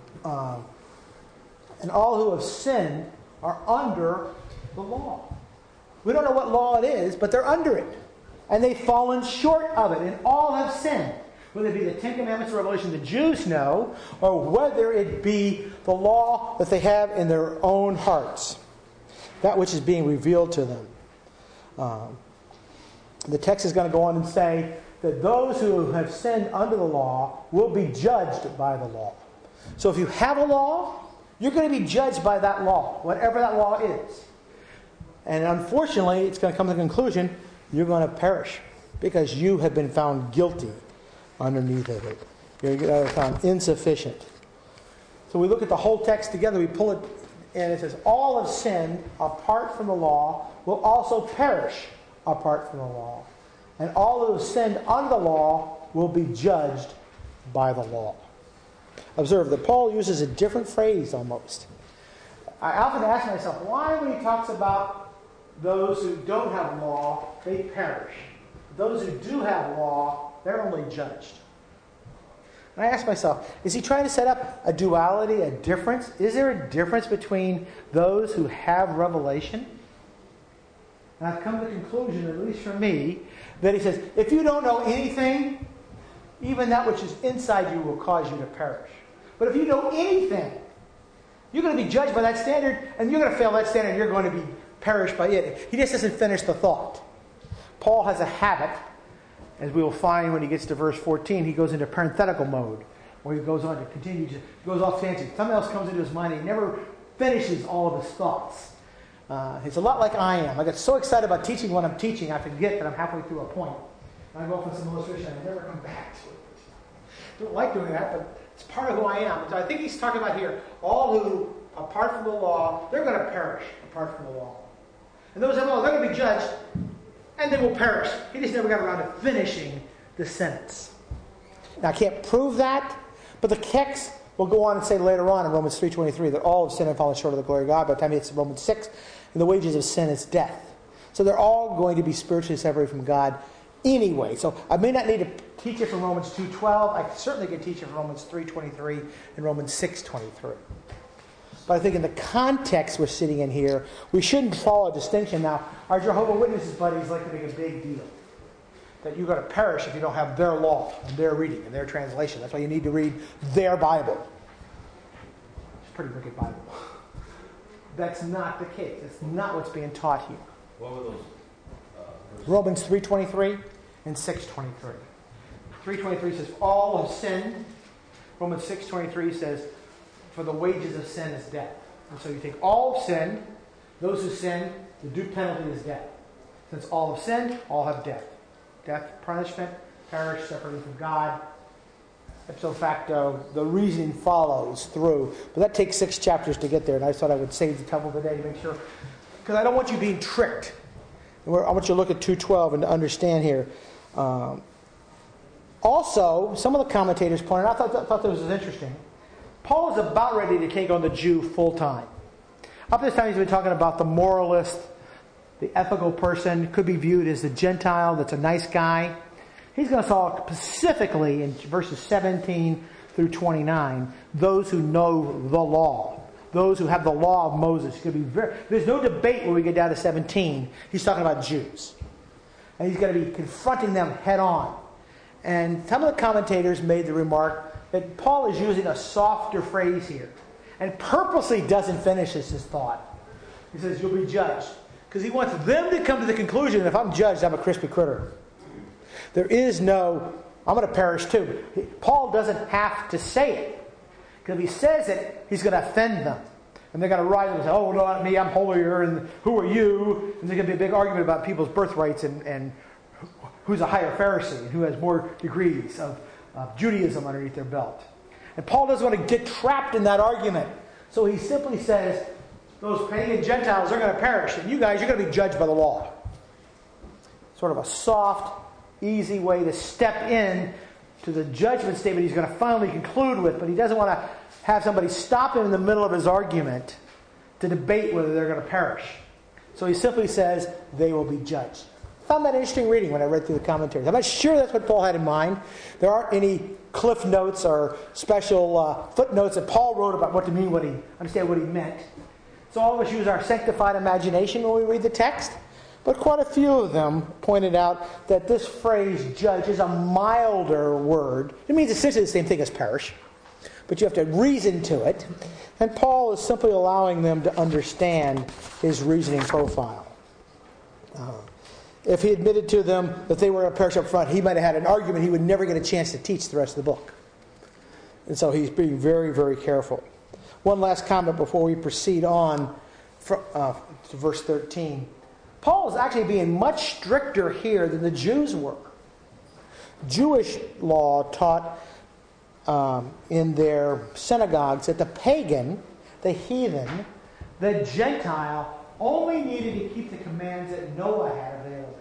who have sinned are under the law. We don't know what law it is, but they're under it. And they've fallen short of it. And all have sinned. Whether it be the Ten Commandments of Revelation the Jews know, or whether it be the law that they have in their own hearts. That which is being revealed to them. The text is going to go on and say that those who have sinned under the law will be judged by the law. So if you have a law, you're going to be judged by that law, whatever that law is. And unfortunately, it's going to come to the conclusion, you're going to perish because you have been found guilty underneath of it. You're found insufficient. So we look at the whole text together, we pull it, and it says, all have sinned apart from the law will also perish apart from the law. And all who have sinned under the law will be judged by the law. Observe that Paul uses a different phrase almost. I often ask myself, why when he talks about those who don't have law, they perish. Those who do have law, they're only judged. And I ask myself, is he trying to set up a duality, a difference? Is there a difference between those who have revelation? And I've come to the conclusion, at least for me, that he says, if you don't know anything, even that which is inside you will cause you to perish. But if you know anything, you're going to be judged by that standard, and you're going to fail that standard, and you're going to be perished by it. He just doesn't finish the thought. Paul has a habit, as we will find when he gets to verse 14, he goes into parenthetical mode, where he goes on to continue, goes off tangent. Something else comes into his mind, and he never finishes all of his thoughts. It's a lot like I am. I get so excited about teaching what I'm teaching, I forget that I'm halfway through a point. And I go off on some illustration, I never come back to it. I don't like doing that, but it's part of who I am. So I think he's talking about here, all who, apart from the law, they're going to perish apart from the law. And those that know, they're going to be judged, and they will perish. He just never got around to finishing the sentence. Now, I can't prove that, but the text will go on and say later on in Romans 3:23 that all have sinned and fallen short of the glory of God. By the time he gets to Romans 6, and the wages of sin is death. So they're all going to be spiritually separated from God anyway. So I may not need to teach it from Romans 2:12. I certainly can teach it from Romans 3:23 and Romans 6:23. But I think in the context we're sitting in here, we shouldn't follow a distinction. Now, our Jehovah's Witnesses buddies like to make a big deal that you're going to perish if you don't have their law and their reading and their translation. That's why you need to read their Bible. It's a pretty wicked Bible. That's not the case. That's not what's being taught here. What were those verses? Romans 3:23 and 6:23. 3:23 says, all have sinned. Romans 6:23 says, for the wages of sin is death. And so you take all have sinned. Those who sin, the due penalty is death. Since all have sinned, all have death. Death, punishment, perish, separated from God. Ipso facto, the reasoning follows through. But that takes 6 chapters to get there, and I thought I would save the trouble today to make sure. Because I don't want you being tricked. I want you to look at 2:12 and to understand here. Also, some of the commentators pointed out, I thought this was interesting. Paul is about ready to take on the Jew full time. Up to this time he's been talking about the moralist, the ethical person, could be viewed as the Gentile that's a nice guy. He's going to talk specifically in verses 17 through 29, those who know the law, those who have the law of Moses. There's no debate when we get down to 17. He's talking about Jews. And he's going to be confronting them head on. And some of the commentators made the remark that Paul is using a softer phrase here and purposely doesn't finish his thought. He says, you'll be judged. Because he wants them to come to the conclusion that if I'm judged, I'm a crispy critter. There is no, I'm going to perish too. Paul doesn't have to say it. Because if he says it, he's going to offend them. And they're going to rise up and say, oh, no, not me, I'm holier, and who are you? And there's going to be a big argument about people's birthrights and who's a higher Pharisee and who has more degrees of Judaism underneath their belt. And Paul doesn't want to get trapped in that argument. So he simply says, those pagan Gentiles are going to perish, and you guys, you're going to be judged by the law. Sort of a soft, easy way to step in to the judgment statement he's going to finally conclude with, but he doesn't want to have somebody stop him in the middle of his argument to debate whether they're going to perish. So he simply says, they will be judged. I found that interesting reading when I read through the commentaries. I'm not sure that's what Paul had in mind. There aren't any cliff notes or special footnotes that Paul wrote about what to mean, understand what he meant. So all of us use our sanctified imagination when we read the text. But quite a few of them pointed out that this phrase, judge, is a milder word. It means essentially the same thing as perish. But you have to reason to it. And Paul is simply allowing them to understand his reasoning profile. If he admitted to them that they were going to perish up front, he might have had an argument he would never get a chance to teach the rest of the book. And so he's being very, very careful. One last comment before we proceed on to verse 13. Paul is actually being much stricter here than the Jews were. Jewish law taught in their synagogues that the pagan, the heathen, the Gentile only needed to keep the commands that Noah had available.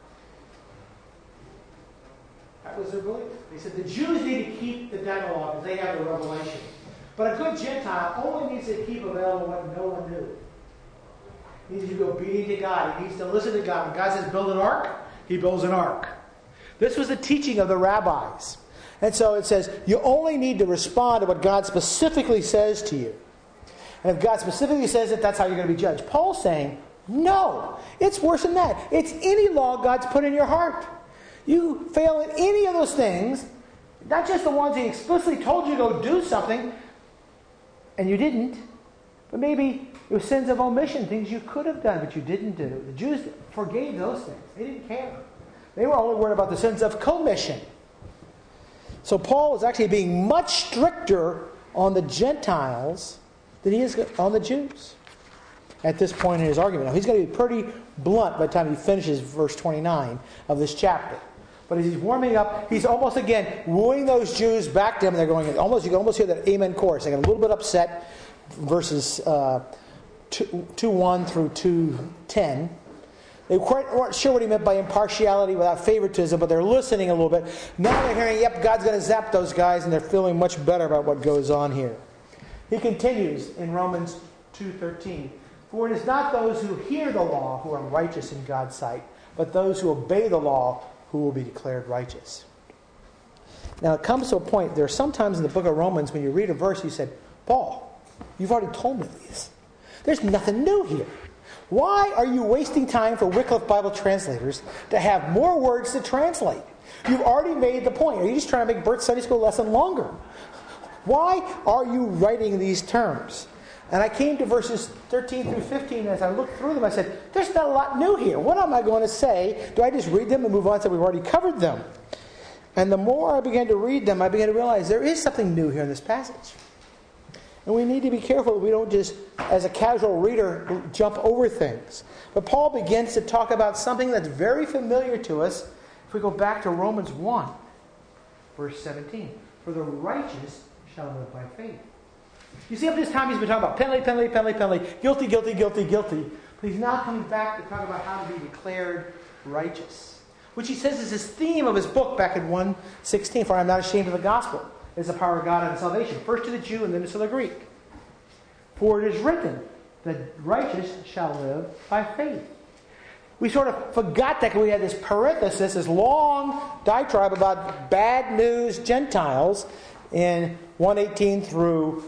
That was their belief. They said the Jews need to keep the Decalogue because they have the revelation. But a good Gentile only needs to keep available what Noah knew. He needs to be obedient to God. He needs to listen to God. When God says build an ark, he builds an ark. This was the teaching of the rabbis. And so it says you only need to respond to what God specifically says to you. And if God specifically says it, that's how you're going to be judged. Paul's saying, no, it's worse than that. It's any law God's put in your heart. You fail in any of those things, not just the ones he explicitly told you to go do something, and you didn't, but maybe it was sins of omission, things you could have done, but you didn't do. The Jews forgave those things. They didn't care. They were only worried about the sins of commission. So Paul is actually being much stricter on the Gentiles than he is on the Jews at this point in his argument. Now, he's going to be pretty blunt by the time he finishes verse 29 of this chapter. But as he's warming up, he's almost again wooing those Jews back to him. They're going, you can almost hear that amen chorus. They get a little bit upset, verses 2:1 through 2:10. They weren't sure what he meant by impartiality without favoritism, but they're listening a little bit. Now they're hearing, yep, God's going to zap those guys, and they're feeling much better about what goes on here. He continues in Romans 2:13. For it is not those who hear the law who are righteous in God's sight, but those who obey the law who will be declared righteous. Now it comes to a point, there are sometimes in the book of Romans when you read a verse, you said, Paul, you've already told me this. There's nothing new here. Why are you wasting time for Wycliffe Bible translators to have more words to translate? You've already made the point. Are you just trying to make Bert's Sunday school lesson longer? Why are you writing these terms? And I came to verses 13 through 15, and as I looked through them, I said, there's not a lot new here. What am I going to say? Do I just read them and move on and say we've already covered them? And the more I began to read them, I began to realize there is something new here in this passage. And we need to be careful that we don't just, as a casual reader, jump over things. But Paul begins to talk about something that's very familiar to us if we go back to Romans 1, verse 17. For the righteous shall live by faith. You see, up to this time he's been talking about penalty, guilty, guilty. But he's now coming back to talk about how to be declared righteous. Which he says is his theme of his book back in 1:16. For I am not ashamed of the gospel. It is the power of God unto salvation. First to the Jew and then to the Greek. For it is written, the righteous shall live by faith. We sort of forgot that we had this parenthesis, this long diatribe about bad news Gentiles in 1:18 through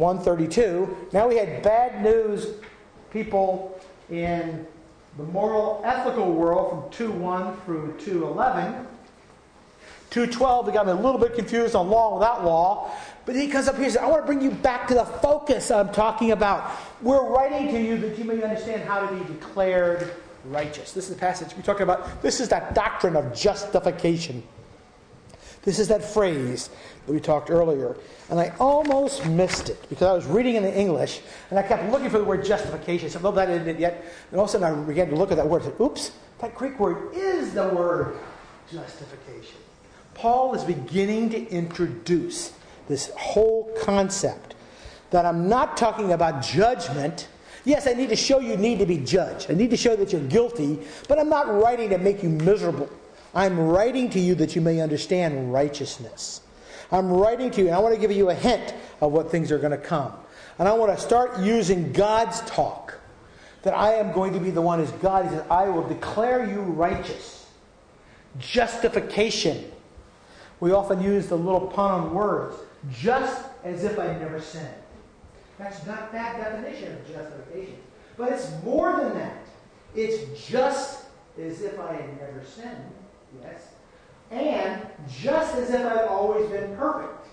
1:32. Now we had bad news people in the moral, ethical world from 2:1 through 2:11. 2:12, we got me a little bit confused on law without law. But he comes up here and says, I want to bring you back to the focus I'm talking about. We're writing to you that you may understand how to be declared righteous. This is the passage we're talking about. This is that doctrine of justification. This is that phrase that we talked earlier. And I almost missed it because I was reading in the English and I kept looking for the word justification. So, no, that isn't it yet. And all of a sudden I began to look at that word and said, oops, that Greek word is the word justification. Paul is beginning to introduce this whole concept that I'm not talking about judgment. Yes, I need to show you need to be judged. I need to show that you're guilty, but I'm not writing to make you miserable. I'm writing to you that you may understand righteousness. I'm writing to you, and I want to give you a hint of what things are going to come. And I want to start using God's talk. That I am going to be the one as God. He says, I will declare you righteous. Justification. We often use the little pun on words. Just as if I never sinned. That's not that definition of justification. But it's more than that. It's just as if I had never sinned. Yes. And just as if I've always been perfect.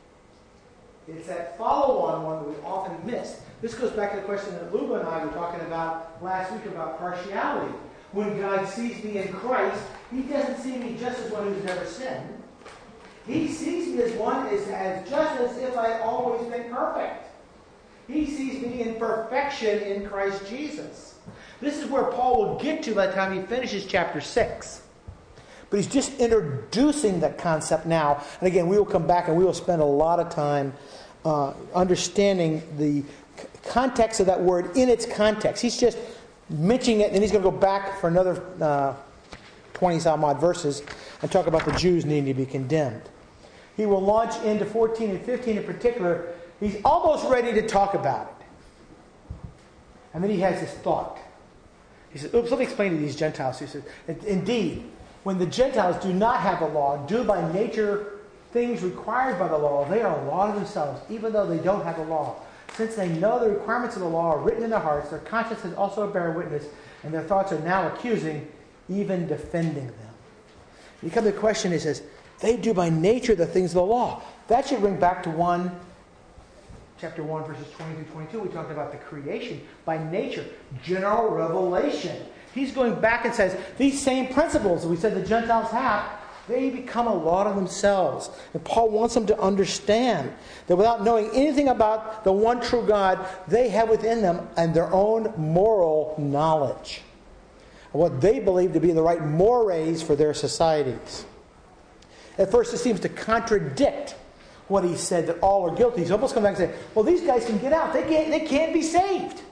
It's that follow-on one that we often miss. This goes back to the question that Luba and I were talking about last week about partiality. When God sees me in Christ, He doesn't see me just as one who's never sinned. He sees me as one as just as if I've always been perfect. He sees me in perfection in Christ Jesus. This is where Paul will get to by the time he finishes chapter 6. But he's just introducing that concept now. And again, we will come back and we will spend a lot of time understanding the context of that word in its context. He's just mentioning it, and he's going to go back for another 20-some odd verses and talk about the Jews needing to be condemned. He will launch into 14 and 15 in particular. He's almost ready to talk about it. And then he has this thought. He says, oops, let me explain to these Gentiles. He says, indeed, when the Gentiles do not have a law, do by nature things required by the law, they are a law to themselves, even though they don't have a law. Since they know the requirements of the law are written in their hearts, their consciences also bear witness, and their thoughts are now accusing, even defending them. You come to the question, he says, they do by nature the things of the law. That should bring back to chapter 1, verses 20 through 22. We talked about the creation by nature, general revelation. He's going back and says, these same principles that we said the Gentiles have, they become a law to themselves. And Paul wants them to understand that without knowing anything about the one true God, they have within them and their own moral knowledge. What they believe to be the right mores for their societies. At first it seems to contradict what he said, that all are guilty. He's almost come back and say, well, these guys can get out. They can't be saved.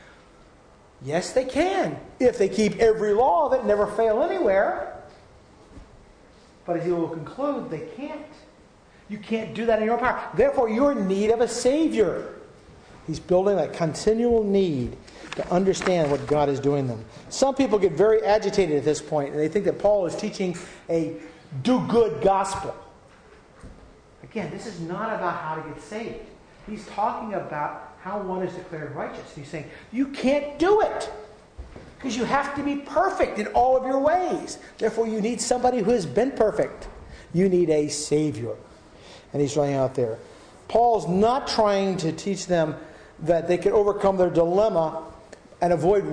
Yes, they can, if they keep every law that never fail anywhere. But as he will conclude, they can't. You can't do that in your own power. Therefore, you're in need of a Savior. He's building a continual need to understand what God is doing them. Some people get very agitated at this point, and they think that Paul is teaching a do-good gospel. Again, this is not about how to get saved. He's talking about how one is declared righteous. He's saying, you can't do it because you have to be perfect in all of your ways. Therefore, you need somebody who has been perfect. You need a Savior. And he's running out there. Paul's not trying to teach them that they could overcome their dilemma and avoid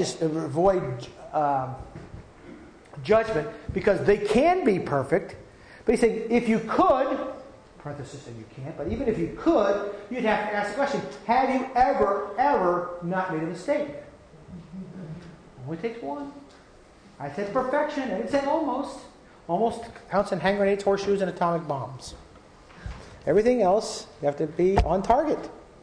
judgment, because they can be perfect. But he's saying, if you could, parenthesis saying you can't, but even if you could, you'd have to ask the question, have you ever not made a mistake? Only takes one. I said perfection. I didn't say almost. Almost counts in hand grenades, horseshoes, and atomic bombs. Everything else, you have to be on target.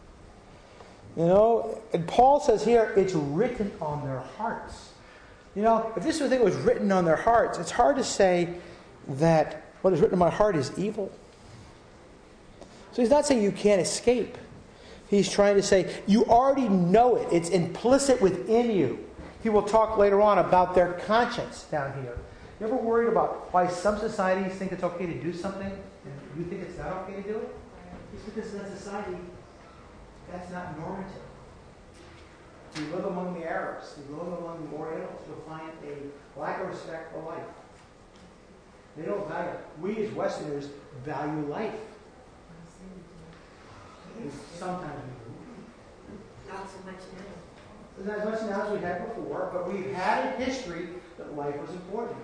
And Paul says here, it's written on their hearts. If this thing was written on their hearts, it's hard to say that what is written in my heart is evil. So he's not saying you can't escape. He's trying to say you already know it. It's implicit within you. He will talk later on about their conscience down here. You ever worried about why some societies think it's okay to do something and you think it's not okay to do it? It's because in that society, that's not normative. You live among the Arabs, you live among the Orientals, you'll find a lack of respect for life. They don't value it. We as Westerners value life. Sometimes we do. Not so much now. Not as much now as we had before, but we've had a history that life was important.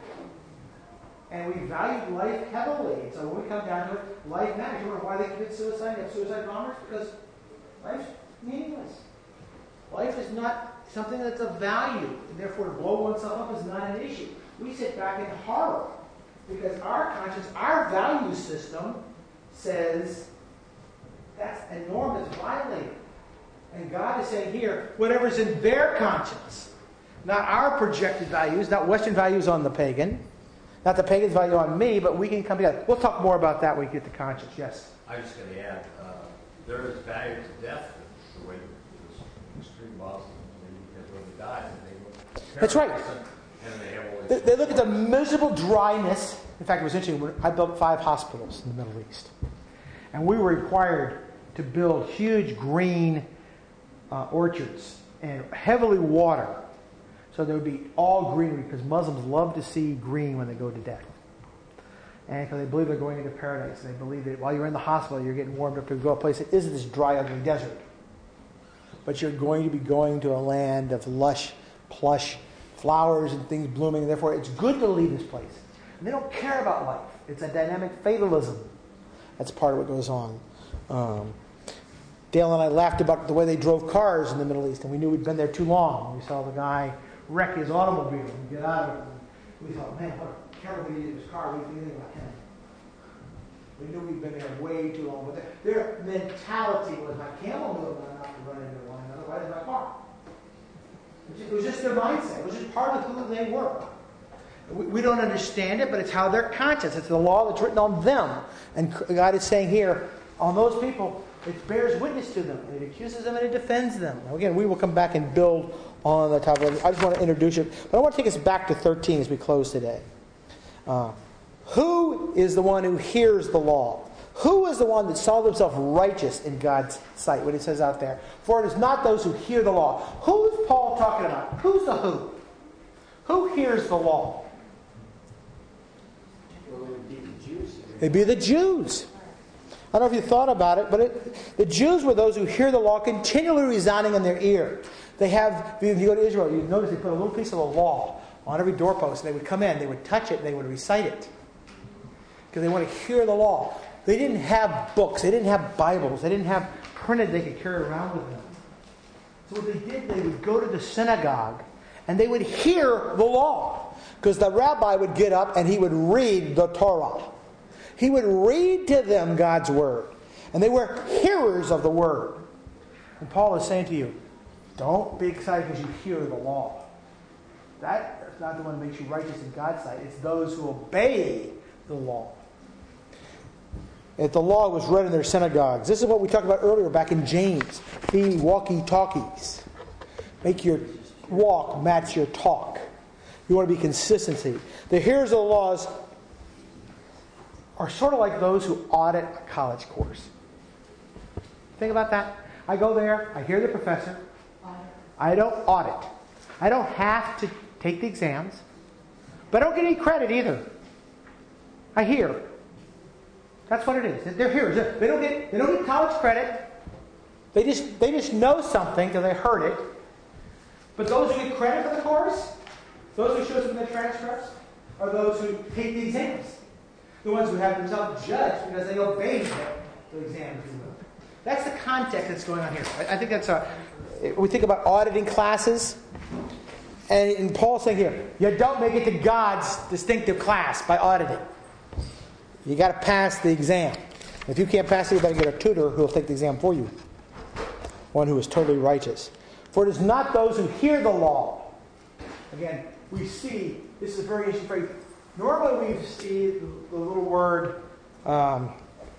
And we valued life heavily. So when we come down to it, life matters. You wonder why they commit suicide? They have suicide bombers? Because life's meaningless. Life is not something that's of value. And therefore, to blow oneself up is not an issue. We sit back in horror. Because our conscience, our value system says that's a norm that's violated. And God is saying here, whatever's in their conscience, not our projected values, not Western values on the pagan, not the pagan's value on me, but we can come together. We'll talk more about that when we get to conscience. Yes? I was just going to add, there is value to death the way this extreme Muslims, when they die, they That's right. And they have always They look at the miserable dryness. In fact, it was interesting. I built 5 hospitals in the Middle East. And we were required to build huge green orchards and heavily water. So there would be all greenery, because Muslims love to see green when they go to death. And because they believe they're going into paradise. And they believe that while you're in the hospital, you're getting warmed up to go to a place that isn't this dry, ugly desert. But you're going to be going to a land of lush, plush flowers and things blooming. And therefore, it's good to leave this place. And they don't care about life. It's a dynamic fatalism. That's part of what goes on. Dale and I laughed about the way they drove cars in the Middle East, and we knew we'd been there too long. We saw the guy wreck his automobile and get out of it. And we thought, man, what a terrible idiot his car. We didn't think about him. We knew we'd been there way too long. But their mentality was, my camel knew enough to run into one another. Why did my car? It was just their mindset. It was just part of who they were. We don't understand it, but it's how they're conscious. It's the law that's written on them. And God is saying here, on those people, it bears witness to them. It accuses them and it defends them. Now again, we will come back and build on the top of it. I just want to introduce you. But I want to take us back to 13 as we close today. Who is the one who hears the law? Who is the one that saw themselves righteous in God's sight? What it says out there. For it is not those who hear the law. Who is Paul talking about? Who's the who? Who hears the law? Well, it would be the Jews. It'd be the Jews. I don't know if you thought about it, but the Jews were those who hear the law continually resounding in their ear. They have, if you go to Israel, you notice they put a little piece of the law on every doorpost. They would come in, they would touch it, and they would recite it. Because they want to hear the law. They didn't have books. They didn't have Bibles. They didn't have printed they could carry around with them. So what they did, they would go to the synagogue, and they would hear the law. Because the rabbi would get up, and he would read the Torah. He would read to them God's Word. And they were hearers of the Word. And Paul is saying to you, don't be excited because you hear the law. That's not the one that makes you righteous in God's sight. It's those who obey the law. If the law was read in their synagogues. This is what we talked about earlier back in James. Be walkie-talkies. Make your walk match your talk. You want to be consistency. The hearers of the laws are sort of like those who audit a college course. Think about that. I go there, I hear the professor. I don't audit. I don't have to take the exams. But I don't get any credit either. I hear. That's what it is. They're hearers. They don't get college credit. They just know something because they heard it. But those who get credit for the course, those who show us in the transcripts, are those who take the exams. The ones who have themselves judged because they obeyed the exam, if you will. That's the context that's going on here. I think that's we think about auditing classes. And Paul's saying here, you don't make it to God's distinctive class by auditing. You got to pass the exam. If you can't pass it, you better get a tutor who will take the exam for you. One who is totally righteous. For it is not those who hear the law. Again, we see, this is a very interesting phrase. Normally we see the little word akul,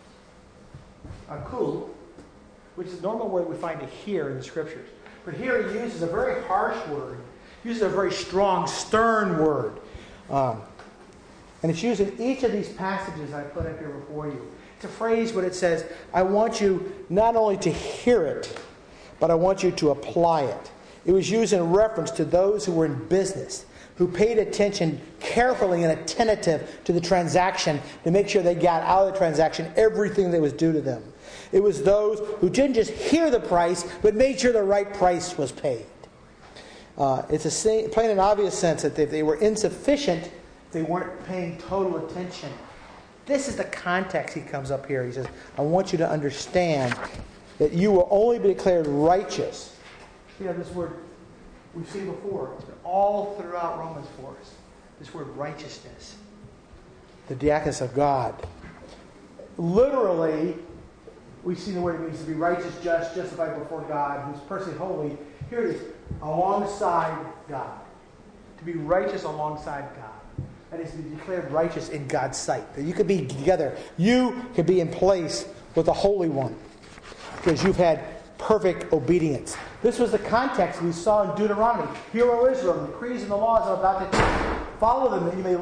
which is the normal word we find to hear in the Scriptures. But here he uses a very harsh word. He uses a very strong, stern word. And it's used in each of these passages I put up here before you. It's a phrase where it says, I want you not only to hear it, but I want you to apply it. It was used in reference to those who were in business, who paid attention carefully and attentive to the transaction to make sure they got out of the transaction everything that was due to them. It was those who didn't just hear the price, but made sure the right price was paid. It's a plain and obvious sense that if they were insufficient, they weren't paying total attention. This is the context he comes up here. He says, I want you to understand that you will only be declared righteous. This word we've seen before, all throughout Romans 4. This word righteousness. The diakonos of God. Literally, we see the word it means to be righteous, just, justified before God, who's personally holy. Here it is, alongside God. To be righteous alongside God. That is to be declared righteous in God's sight. That you could be together. You could be in place with the Holy One. Because you've had perfect obedience. This was the context we saw in Deuteronomy. Hear, O Israel, the decrees and the laws I'm about to teach. Follow them that you may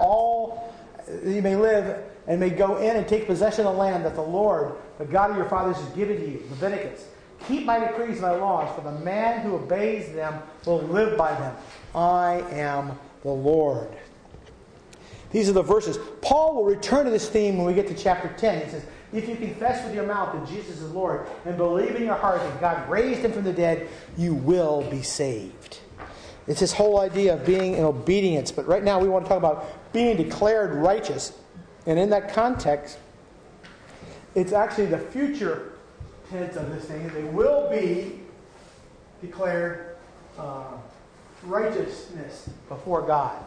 live and may go in and take possession of the land that the Lord, the God of your fathers, has given to you. Leviticus. Keep my decrees and my laws, for the man who obeys them will live by them. I am the Lord. These are the verses. Paul will return to this theme when we get to chapter 10. He says, if you confess with your mouth that Jesus is Lord and believe in your heart that God raised him from the dead, you will be saved. It's this whole idea of being in obedience. But right now we want to talk about being declared righteous. And in that context, it's actually the future tense of this thing. They will be declared righteousness before God.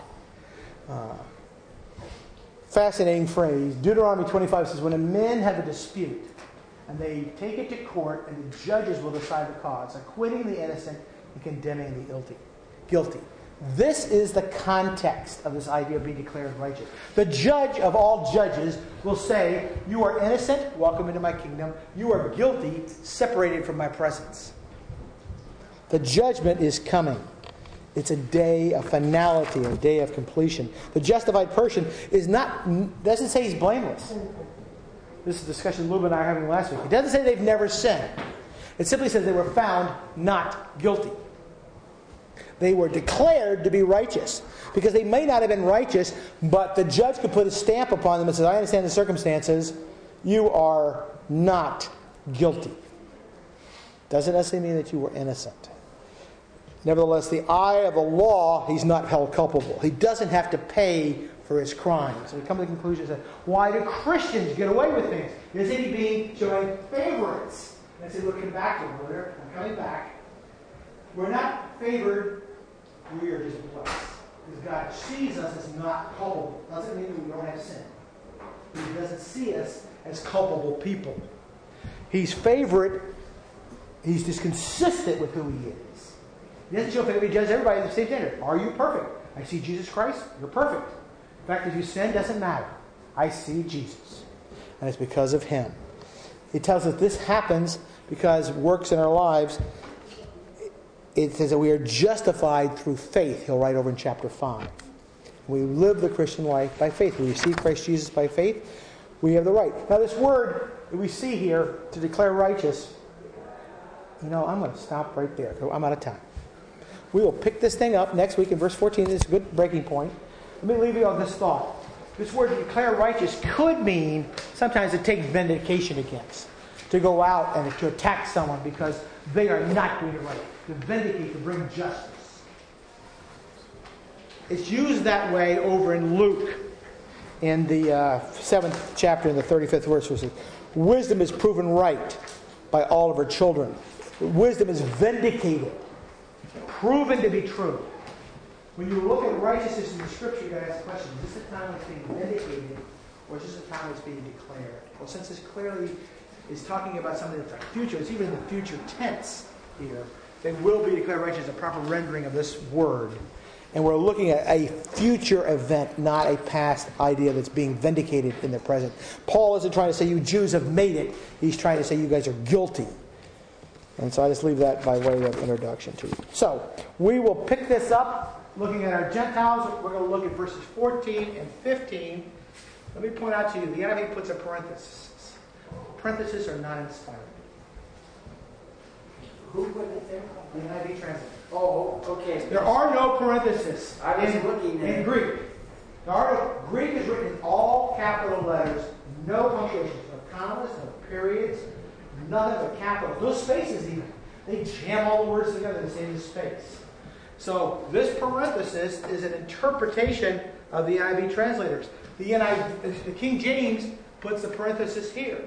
Fascinating phrase. Deuteronomy 25 says, when a men have a dispute, and they take it to court, and the judges will decide the cause, acquitting the innocent and condemning the guilty. This is the context of this idea of being declared righteous. The judge of all judges will say, you are innocent, welcome into my kingdom. You are guilty, separated from my presence. The judgment is coming. It's a day of finality, a day of completion. The justified person doesn't say he's blameless. This is a discussion Luba and I were having last week. It doesn't say they've never sinned. It simply says they were found not guilty. They were declared to be righteous. Because they may not have been righteous, but the judge could put a stamp upon them and say, I understand the circumstances. You are not guilty. Doesn't necessarily mean that you were innocent. Nevertheless, the eye of the law, he's not held culpable. He doesn't have to pay for his crimes. So we come to the conclusion that why do Christians get away with things? Isn't he being showing favorites? And I say, looking back a little bit, I'm coming back. We're not favored, we are just blessed. Because God sees us as not culpable. Doesn't mean that we don't have sin. He doesn't see us as culpable people. He's favorite. He's just consistent with who he is. He doesn't show favor. He judges everybody at the same standard. Are you perfect? I see Jesus Christ. You're perfect. In fact, if you sin, doesn't matter. I see Jesus. And it's because of him. He tells us this happens because works in our lives. It says that we are justified through faith. He'll write over in chapter 5. We live the Christian life by faith. We receive Christ Jesus by faith. We have the right. Now this word that we see here, to declare righteous, I'm going to stop right there. I'm out of time. We will pick this thing up next week in verse 14. It's a good breaking point. Let me leave you on this thought. This word to declare righteous could mean sometimes to take vindication against. to go out and to attack someone because they are not doing it right. To vindicate, to bring justice. It's used that way over in Luke in the 7th chapter in the 35th verse. Where it says, wisdom is proven right by all of her children. Wisdom is vindicated, proven to be true. When you look at righteousness in the Scripture, you got to ask the question, is this the time it's being vindicated, or is this the time it's being declared? Well, since this clearly is talking about something that's the future, it's even in the future tense here. They will be declared righteous, a proper rendering of this word. And we're looking at a future event, not a past idea that's being vindicated in the present. Paul isn't trying to say you Jews have made it. He's trying to say you guys are guilty. And so I just leave that by way of introduction to you. So, we will pick this up looking at our Gentiles. We're going to look at verses 14 and 15. Let me point out to you, the NIV puts a parenthesis. Parentheses are not inspired. Who put it there? The NIV translator. Oh, okay. There are no parentheses in Greek. Greek is written in all capital letters, no punctuations, no commas, no periods, nothing but capitals. No spaces even. They jam all the words together to save the space. So this parenthesis is an interpretation of the NIV translators. The King James puts the parenthesis here.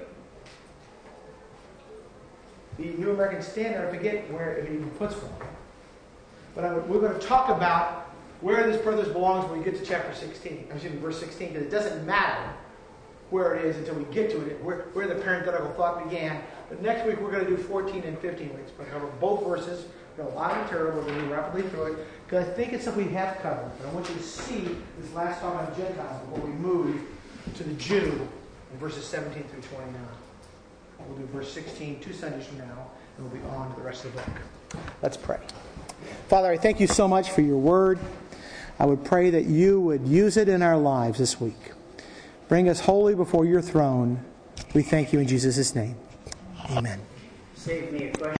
The New American Standard, I forget where it even puts one. But we're going to talk about where this parenthesis belongs when we get to chapter 16. I'm assuming verse 16, because it doesn't matter where it is until we get to it, where the parenthetical thought began. But next week we're going to do 14 and 15 weeks. We're going to cover both verses. We've got a lot of material. We're going to move rapidly through it, because I think it's something we have covered. But I want you to see this last talk on Gentiles before we move to the Jew in verses 17 through 29. We'll do verse 16 2 Sundays from now, and we'll be on to the rest of the book. Let's pray. Father, I thank you so much for your word. I would pray that you would use it in our lives this week. Bring us wholly before your throne. We thank you in Jesus' name. Amen. Save me a question.